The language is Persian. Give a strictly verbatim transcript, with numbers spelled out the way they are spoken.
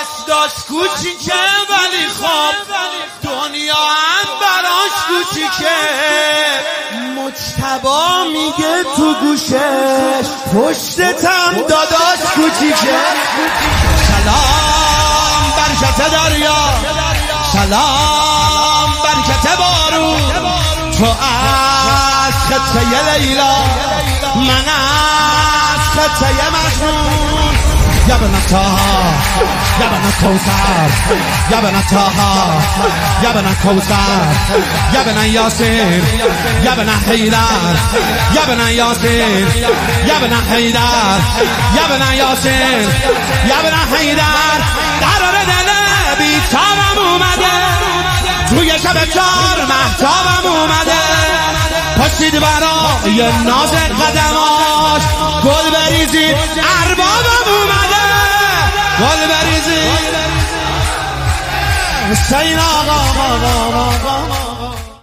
دست کوچیکه ولی خب دنیا هم براش کوچیکه. مجتبا میگه تو گوشش پشتتم داداش کوچیکه. سلام برکت دریا، سلام برکت بارون، تو از خطه لیلا، من از خطه مجنون. یا بنا تاها یا بنا کوثر، یا بنا تاها یا بنا کوثر، یا بنا یاسین یا بنا حیدر، یا بنا یاسین یا بنا حیدر، یا بنا یاسین یا بنا حیدر. قرار دل بیتابم اومده، توی شب چار مهتابم اومده، پاشید برای ناز قدماش گل بریزید اربابم اومده، گل بریزید حسین آقا.